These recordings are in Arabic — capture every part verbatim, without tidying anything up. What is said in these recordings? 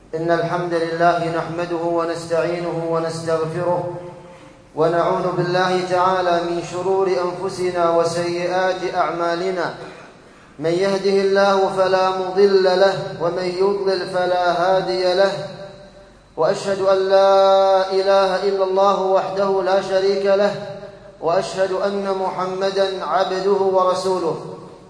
إن الحمد لله نحمده ونستعينه ونستغفره ونعوذ بالله تعالى من شرور أنفسنا وسيئات أعمالنا. من يهده الله فلا مضل له ومن يضلل فلا هادي له، وأشهد أن لا إله إلا الله وحده لا شريك له، وأشهد أن محمدًا عبده ورسوله.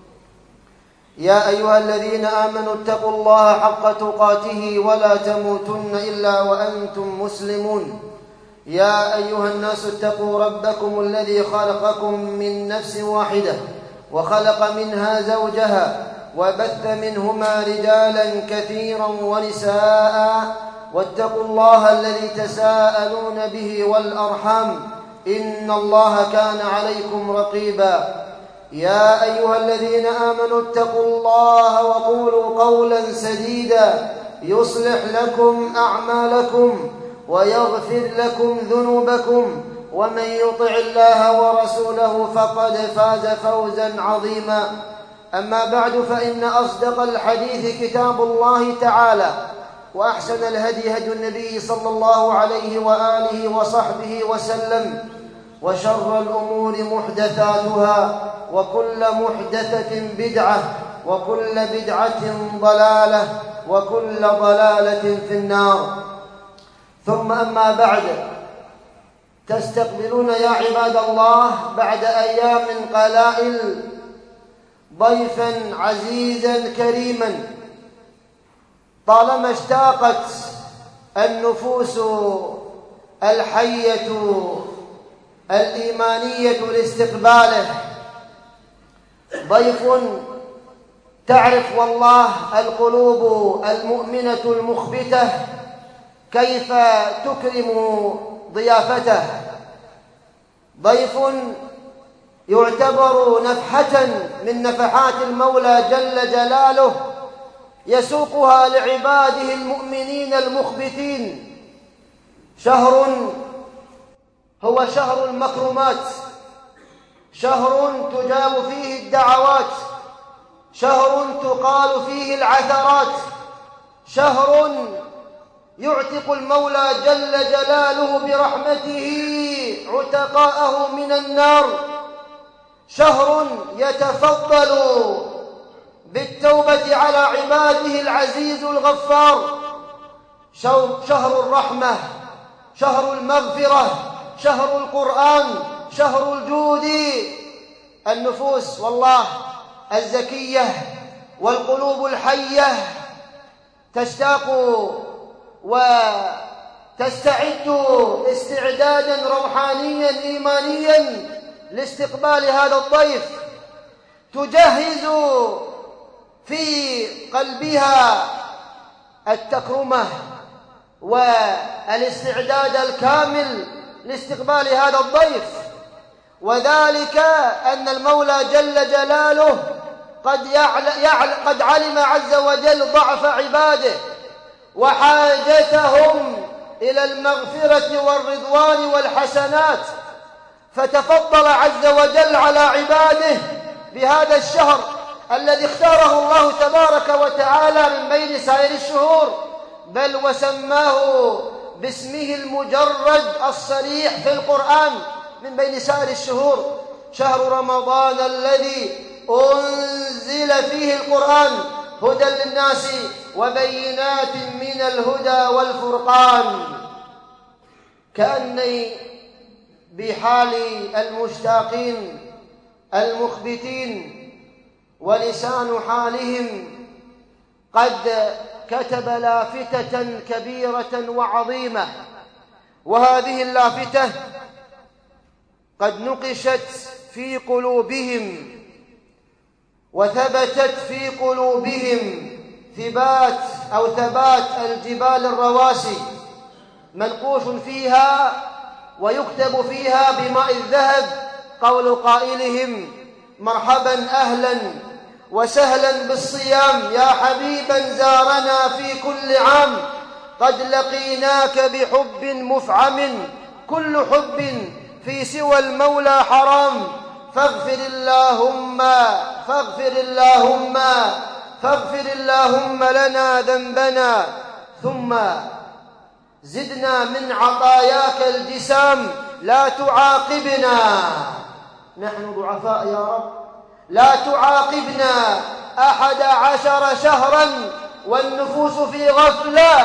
يا أيها الذين آمنوا اتقوا الله حق تقاته ولا تموتن إلا وأنتم مسلمون. يا أيها الناس اتقوا ربكم الذي خلقكم من نفس واحدة وخلق منها زوجها وبث منهما رجالا كثيرا ونساء، واتقوا الله الذي تساءلون به والأرحام إن الله كان عليكم رقيبا. يا أيها الذين آمنوا اتقوا الله وقولوا قولا سديدا يصلح لكم أعمالكم ويغفر لكم ذنوبكم، ومن يطع الله ورسوله فقد فاز فوزا عظيما. أما بعد، فإن أصدق الحديث كتاب الله تعالى، وأحسن الهدي هدي النبي صلى الله عليه وآله وصحبه وسلم، وشر الأمور محدثاتها، وكل محدثة بدعة، وكل بدعة ضلالة، وكل ضلالة في النار. ثم أما بعد، تستقبلون يا عباد الله بعد أيام قلائل ضيفا عزيزا كريما. طالما اشتاقت النفوس الحية الإيمانية لاستقباله، ضيف تعرف والله القلوب المؤمنة المخبتة كيف تكرم ضيافته. ضيف يعتبر نفحة من نفحات المولى جل جلاله يسوقها لعباده المؤمنين المخبتين. شهر هو شهر المكرمات، شهر تجاب فيه الدعوات، شهر تقال فيه العثرات، شهر يعتق المولى جل جلاله برحمته عتقاءه من النار، شهر يتفضل بالتوبة على عباده العزيز الغفار، شهر الرحمة، شهر المغفرة، شهر القرآن، شهر الجود. النفوس والله الزكية والقلوب الحية تشتاق وتستعد استعدادا روحانيا إيمانيا لاستقبال هذا الضيف، تجهز في قلبها التكرمة والاستعداد الكامل لاستقبال هذا الضيف. وذلك أن المولى جل جلاله قد, يعل قد علم عز وجل ضعف عباده وحاجتهم إلى المغفرة والرضوان والحسنات، فتفضل عز وجل على عباده بهذا الشهر الذي اختاره الله تبارك وتعالى من بين سائر الشهور، بل وسماه باسمه المجرد الصريح في القرآن من بين سائر الشهور، شهر رمضان الذي أنزل فيه القرآن هدى للناس وبينات من الهدى والفرقان. كأني بحال المشتاقين المخبتين ولسان حالهم قد كتب لافتة كبيرة وعظيمة، وهذه اللافتة قد نقشت في قلوبهم وثبتت في قلوبهم ثبات أو ثبات الجبال الرواسي، منقوش فيها ويكتب فيها بماء الذهب قول قائلهم: مرحبا أهلا وسهلا بالصيام يا حبيبا زارنا في كل عام، قد لقيناك بحب مفعم، كل حب في سوى المولى حرام، فاغفر اللهم فاغفر اللهم فاغفر اللهم لنا ذنبنا ثم زدنا من عطاياك الجسام، لا تعاقبنا، نحن ضعفاء يا رب، لا تعاقبنا أحد عشر شهرا والنفوس في غفلة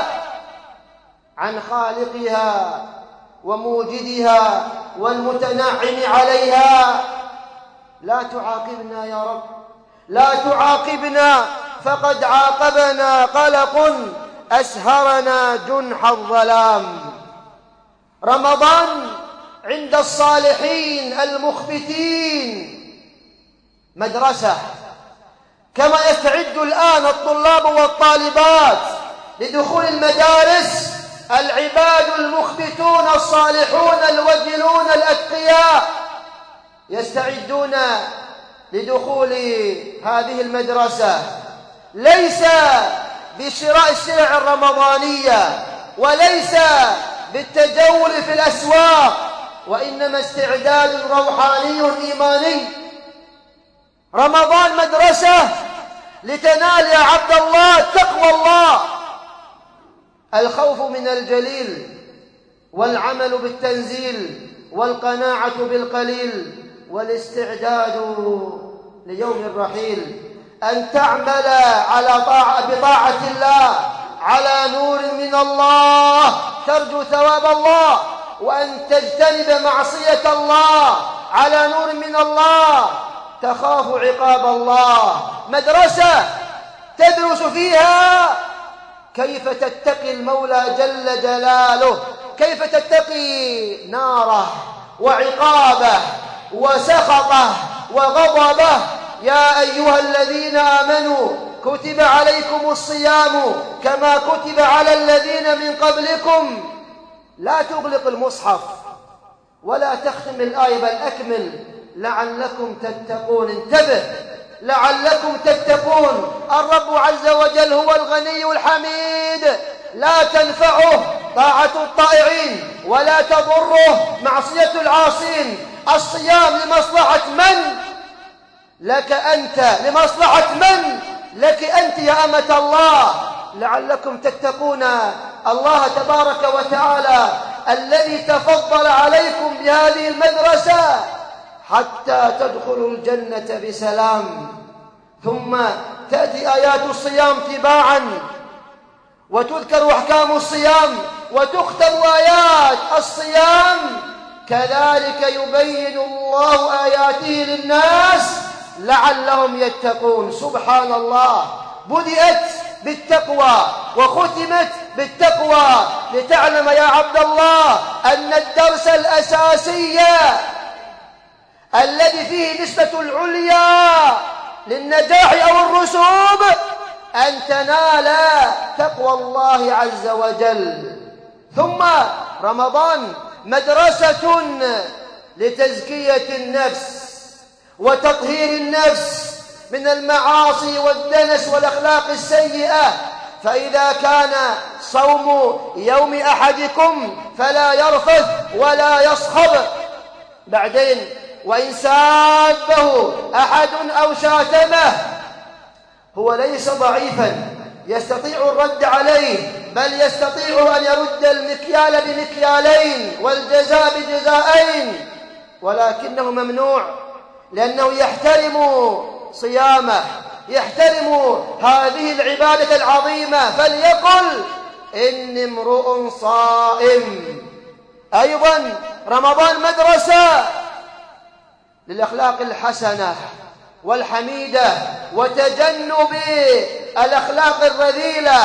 عن خالقها وموجدها والمتنعم عليها. لا تعاقبنا يا رب، لا تعاقبنا، فقد عاقبنا قلق أسهرنا جنح الظلام. رمضان عند الصالحين المخبتين مدرسة، كما يستعد الآن الطلاب والطالبات لدخول المدارس العباد المخبتون الصالحون الوجلون الأتقياء، يستعدون لدخول هذه المدرسة ليس بشراء السلع الرمضانية وليس بالتجول في الأسواق، وإنما استعداد روحاني إيماني. رمضان مدرسة لتنال يا عبد الله تقوى الله، الخوف من الجليل والعمل بالتنزيل والقناعة بالقليل والاستعداد ليوم الرحيل، أن تعمل على طاعة بطاعة الله على نور من الله ترجو ثواب الله، وأن تجتنب معصية الله على نور من الله تخاف عقاب الله. مدرسة تدرس فيها كيف تتقي المولى جل جلاله، كيف تتقي ناره وعقابه وسخطه وغضبه. يا أيها الذين آمنوا كتب عليكم الصيام كما كتب على الذين من قبلكم. لا تغلق المصحف ولا تختم الآية، بل أكمل لعلكم تتقون. انتبه، لعلكم تتقون. الرب عز وجل هو الغني الحميد، لا تنفعه طاعة الطائعين ولا تضره معصية العاصين. الصيام لمصلحة من؟ لك أنت. لمصلحة من؟ لك أنت يا أمة الله. لعلكم تتقون الله تبارك وتعالى الذي تفضل عليكم بهذه المدرسة حتى تدخلوا الجنة بسلام. ثم تأتي آيات الصيام تباعا وتذكر أحكام الصيام وتختم آيات الصيام. كذلك يبين الله آياته للناس لعلهم يتقون. سبحان الله، بدأت بالتقوى وختمت بالتقوى لتعلم يا عبد الله أن الدرس الأساسي الذي فيه نسبة العليا للنجاح أو الرسوب أن تنال تقوى الله عز وجل. ثم رمضان مدرسة لتزكية النفس وتطهير النفس من المعاصي والدنس والأخلاق السيئة. فإذا كان صوم يوم أحدكم فلا يرفث ولا يصخب. بعدين وإن سابه أحد أو شاتمه هو ليس ضعيفا يستطيع الرد عليه، بل يستطيع أن يرد المكيال بمكيالين والجزاء بجزائين، ولكنه ممنوع لأنه يحترم صيامه، يحترم هذه العبادة العظيمة، فليقل إني امرؤ صائم. أيضا رمضان مدرسة للأخلاق الحسنة والحميدة وتجنب الأخلاق الرذيلة.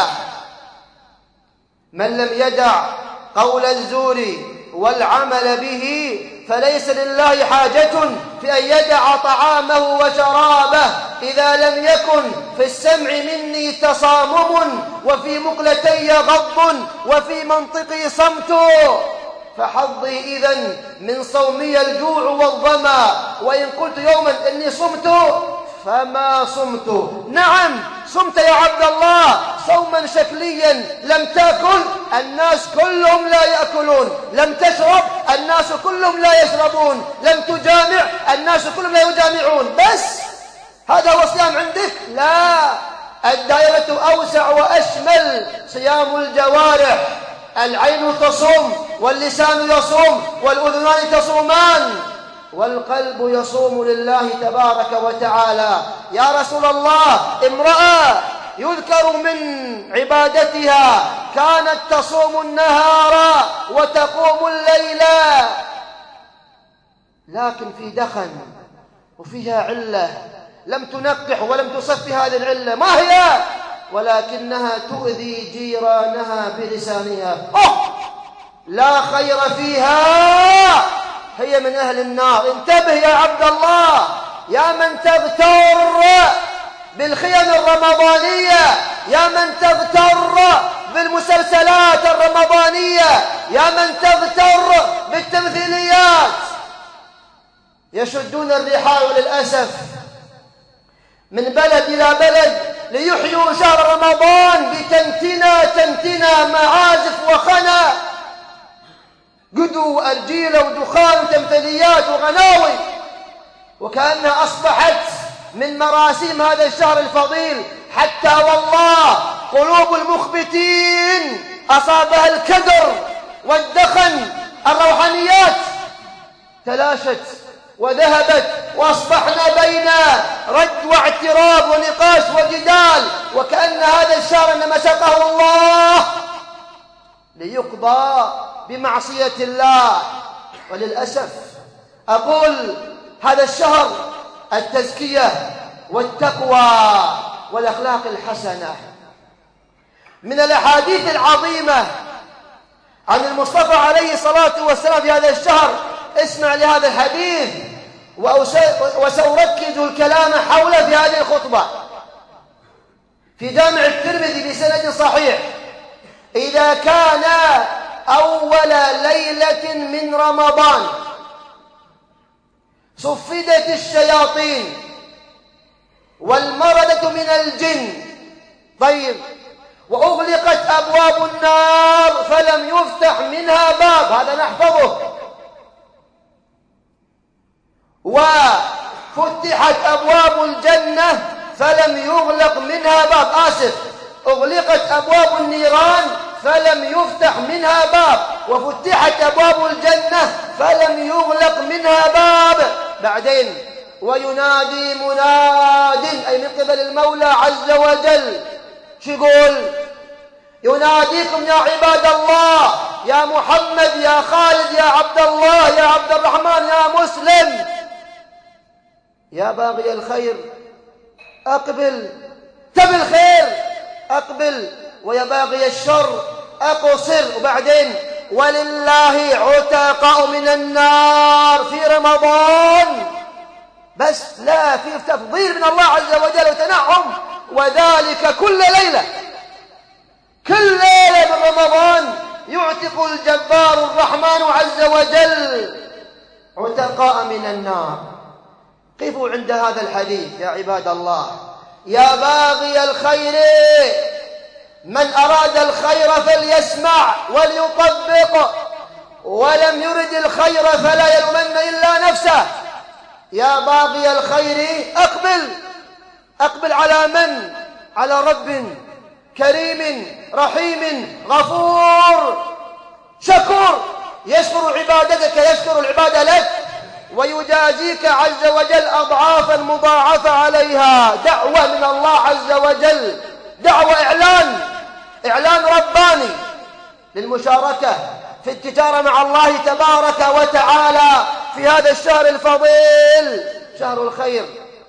من لم يدع قول الزور والعمل به فليس لله حاجة في أن يدع طعامه وشرابه. إذا لم يكن في السمع مني تصامم وفي مقلتي غض وفي منطقي صمت فحظي إذن من صومي الجوع والظما، وإن قلت يوما إني صمت فما صمت. نعم صمت يا عبد الله صوما شكليا، لم تأكل الناس كلهم لا يأكلون، لم تشرب الناس كلهم لا يشربون، لم تجامع الناس كلهم لا يجامعون، بس هذا هو صيام عندك؟ لا، الدائرة أوسع وأشمل. صيام الجوارح، العين تصوم واللسان يصوم والأذنان تصومان والقلب يصوم لله تبارك وتعالى. يا رسول الله، امرأة يذكر من عبادتها كانت تصوم النهار وتقوم الليل، لكن في دخن وفيها علة لم تنقح ولم تصفي هذه العلة. ما هي؟ ولكنها تؤذي جيرانها بلسانها. أوه! لا خير فيها، هي من أهل النار. انتبه يا عبد الله، يا من تغتر بالخيم الرمضانية، يا من تغتر بالمسلسلات الرمضانية، يا من تغتر بالتمثيليات. يشدون الرحال للأسف من بلد إلى بلد ليحيوا شهر رمضان بتنتنا تنتنا، معازف وخنا، قدو وأرجيلة ودخان وتمثيليات وغناوي، وكأنها أصبحت من مراسيم هذا الشهر الفضيل. حتى والله قلوب المخبتين أصابها الكدر والدخن، الروحانيات تلاشت وذهبت، وأصبحنا بين رد واعتراض ونقاش وجدال، وكأن هذا الشهر إنما ساقه الله ليقضى بمعصية الله. وللأسف أقول هذا الشهر التزكية والتقوى والأخلاق الحسنة. من الأحاديث العظيمة عن المصطفى عليه الصلاة والسلام في هذا الشهر، اسمع لهذا الحديث وسأركز الكلام حوله في هذه الخطبة. في جامع الترمذي بسند صحيح: إذا كان أول ليلة من رمضان صفدت الشياطين والمردة من الجن، طيب، وأغلقت أبواب النار فلم يفتح منها باب، هذا نحفظه، وفتحت أبواب الجنة فلم يغلق منها باب، آسف، أغلقت أبواب النيران فلم يفتح منها باب، وفتحت أبواب الجنة فلم يغلق منها باب. بعدين وينادي مناد، أي من قبل المولى عز وجل، شو يقول؟ يناديكم يا عباد الله، يا محمد، يا خالد، يا عبد الله، يا عبد الرحمن، يا مسلم، يا باغي الخير أقبل، تبي الخير أقبل، ويا باغي الشر أقصر. وبعدين ولله عتقاء من النار في رمضان، بس لا، في تفضيل من الله عز وجل وتنعم، وذلك كل ليلة، كل ليلة من رمضان يعتق الجبار الرحمن عز وجل عتقاء من النار. قفوا عند هذا الحديث يا عباد الله. يا باغي الخير، من أراد الخير فليسمع وليطبق، ولم يرد الخير فلا يلومن إلا نفسه. يا باغي الخير أقبل، أقبل على من؟ على رب كريم رحيم غفور شكور، يشكر عبادتك، يشكر العبادة لك، ويجازيك عز وجل أضعافا مضاعفة عليها. دعوة من الله عز وجل، دعوة إعلان، إعلان رباني للمشاركة في التجارة مع الله تبارك وتعالى في هذا الشهر الفضيل، شهر الخير.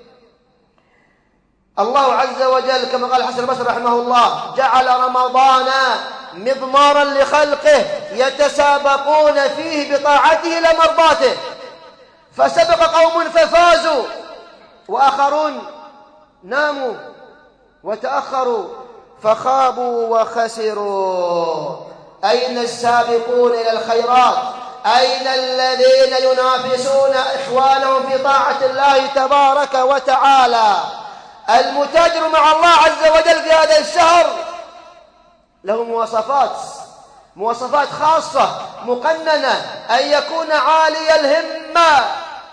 الله عز وجل كما قال الحسن البصري رحمه الله: جعل رمضان مضمارا لخلقه يتسابقون فيه بطاعته لمرضاته، فسبق قوم ففازوا وآخرون ناموا وتأخروا فخابوا وخسروا. أين السابقون إلى الخيرات؟ أين الذين ينافسون إخوانهم في طاعة الله تبارك وتعالى؟ المتاجر مع الله عز وجل في هذا الشهر له مواصفات، مواصفات خاصة مقننة: أن يكون عالي الهمة،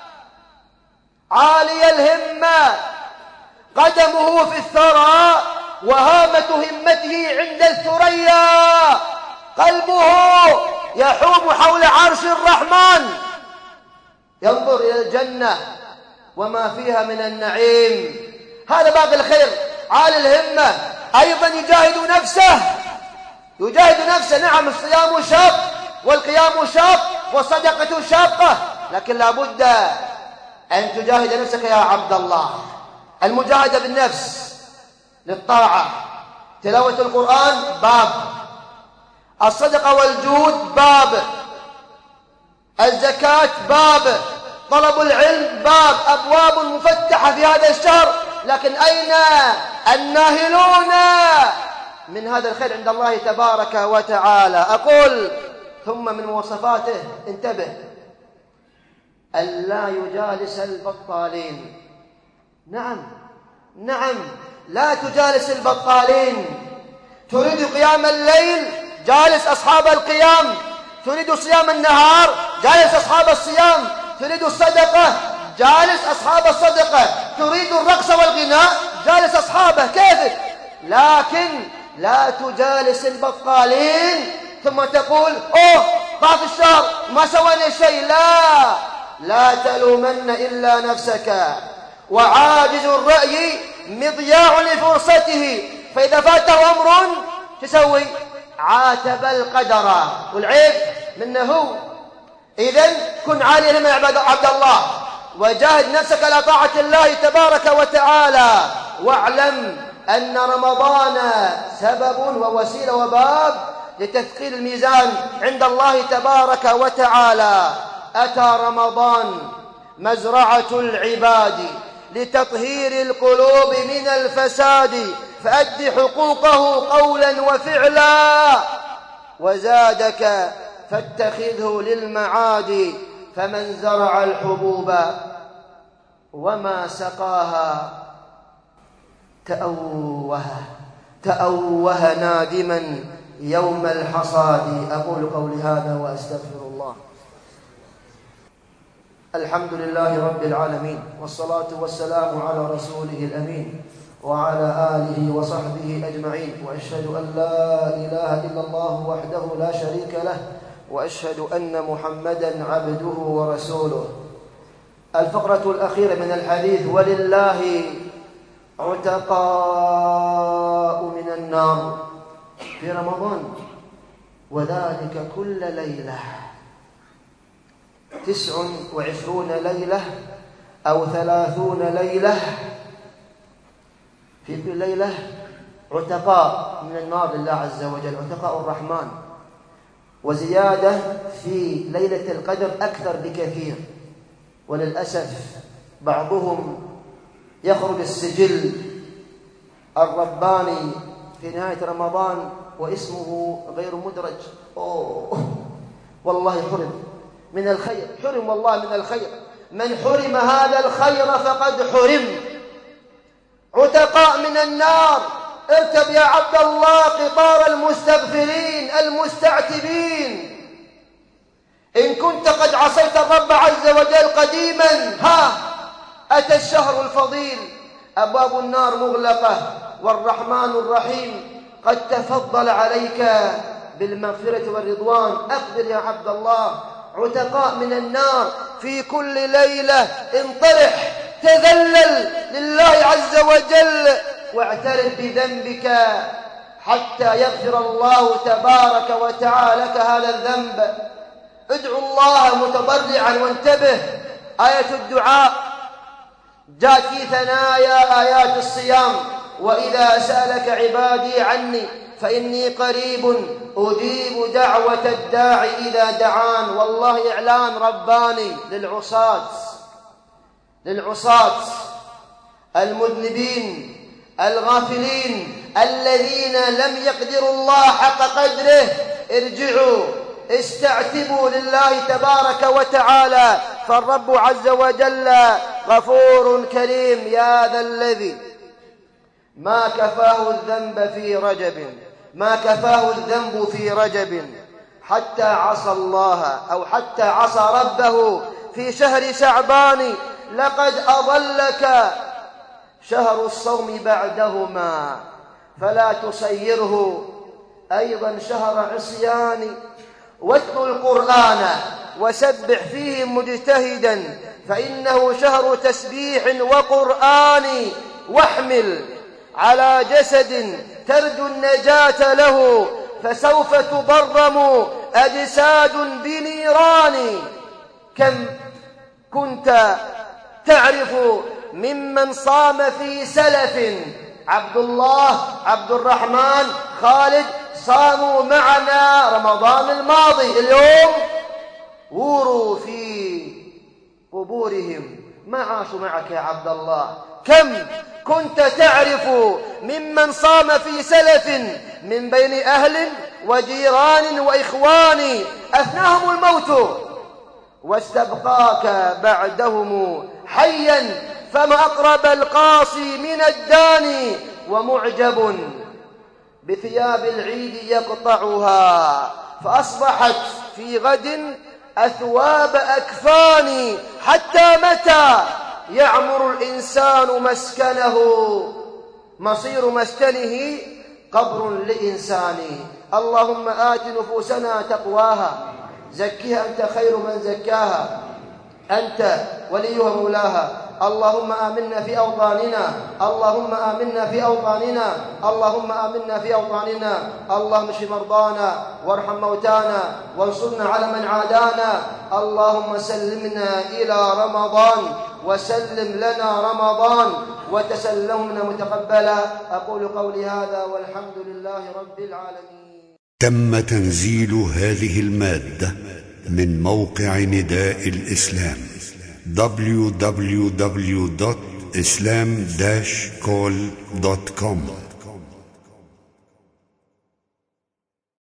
عالي الهمة، قدمه في الثراء وهامة همته عند الثريا، قلبه يحوم حول عرش الرحمن، ينظر إلى الجنة وما فيها من النعيم. هذا باب الخير. عالي الهمة أيضا يجاهد نفسه، يجاهد نفسه. نعم الصيام شاق والقيام شاق والصدقة شاقة، لكن لا بد أن تجاهد نفسك يا عبد الله. المجاهدة بالنفس للطاعة، تلاوة القرآن باب، الصدقة والجود باب، الزكاة باب، طلب العلم باب، أبواب مفتحة في هذا الشهر. لكن أين الناهلون من هذا الخير عند الله تبارك وتعالى؟ أقول ثم من مواصفاته، انتبه، ألا يجالس البطالين. نعم نعم، لا تجالس البطالين. تريد قيام الليل، جالس أصحاب القيام. تريد صيام النهار، جالس أصحاب الصيام. تريد الصدقة، جالس أصحاب الصدقة. تريد الرقص والغناء، جالس أصحابه. كيفك؟ لكن لا تجالس البطالين ثم تقول أوه ضاع في الشهر ما سوينا شيء. لا لا تلومن إلا نفسك. وعاجز الرأي مضياع لفرصته، فإذا فاته أمر تسوي عاتب القدر، والعيب منه هو. إذن كن عاليا لما يعبد عبد الله، وجاهد نفسك على طاعة الله تبارك وتعالى. واعلم أن رمضان سبب ووسيلة وباب لتثقيل الميزان عند الله تبارك وتعالى. أتى رمضان مزرعة العباد لتطهير القلوب من الفساد، فأد حقوقه قولا وفعلا، وزادك فاتخذه للمعاد. فمن زرع الحبوب وما سقاها تأوه تأوه نادما يوم الحصاد. أقول قولي هذا وأستغفر الله. الحمد لله رب العالمين، والصلاة والسلام على رسوله الأمين وعلى آله وصحبه أجمعين. وأشهد أن لا إله إلا الله وحده لا شريك له، وأشهد أن محمدا عبده ورسوله. الفقرة الأخيرة من الحديث: ولله عتقاء من النار في رمضان، وذلك كل ليلة. تسع وعشرون ليلة أو ثلاثون ليلة، في كل ليلة عتقاء من النار لله عز وجل، عتقاء الرحمن. وزيادة في ليلة القدر أكثر بكثير. وللأسف بعضهم يخرج السجل الرباني في نهاية رمضان واسمه غير مدرج. أوه والله حرم من الخير، حرم والله من الخير. من حرم هذا الخير فقد حرم. عتقاء من النار. اركب يا عبد الله قطار المستغفرين المستعتبين. إن كنت قد عصيت الرب عز وجل قديما، ها أتى الشهر الفضيل، أبواب النار مغلقة، والرحمن الرحيم قد تفضل عليك بالمغفرة والرضوان. أقبل يا عبد الله. عتقاء من النار في كل ليلة. انطرح، تذلل لله عز وجل، واعترف بذنبك حتى يغفر الله تبارك وتعالى لك هذا الذنب. ادعو الله متضرعا. وانتبه، آية الدعاء جاءت في ثنايا آيات الصيام: وإذا سألك عبادي عني فإني قريب أجيب دعوة الداعي إذا دعان. والله إعلان رباني للعصاة، للعصاة المذنبين الغافلين الذين لم يقدروا الله حق قدره. ارجعوا، استعتبوا لله تبارك وتعالى، فالرب عز وجل غفور كريم. يا ذا الذي ما كفاه الذنب في رجب، ما كفاه الذنب في رجب حتى عصى الله أو حتى عصى ربه في شهر شعبان. لقد أضلك شهر الصوم بعدهما، فلا تصيره أيضا شهر عصيان. واتل القرآن وسبح فيه مجتهدا فإنه شهر تسبيح وقرآن. واحمل على جسد ترجو النجاة له فسوف تضرم أجساد بنيران. كم كنت تعرف ممن صام في سلف، عبد الله، عبد الرحمن، خالد، صاموا معنا رمضان الماضي، اليوم وروا في قبورهم، ما عاشوا معك يا عبد الله. كم كنت تعرف ممن صام في سلف من بين أهل وجيران وإخوان أثناهم الموت واستبقاك بعدهم حيا، فما أقرب القاصي من الداني. ومعجب بثياب العيد يقطعها فأصبحت في غد أثواب أكفان. حتى متى يعمر الإنسان مسكنه؟ مصير مسكنه قبر لإنسان. اللهم آت نفوسنا تقواها زكها أنت خير من زكاها أنت وليها مولاها. اللهم آمنا في أوطاننا، اللهم آمنا في أوطاننا، اللهم آمنا في أوطاننا. اللهم اشف مرضانا وارحم موتانا وانصرنا على من عادانا. اللهم سلمنا إلى رمضان وسلم لنا رمضان وتسلمنا متقبلا. أقول قولي هذا والحمد لله رب العالمين. تم تنزيل هذه المادة من موقع نداء الإسلام دبليو دبليو دبليو دوت إسلام داش كول دوت كوم.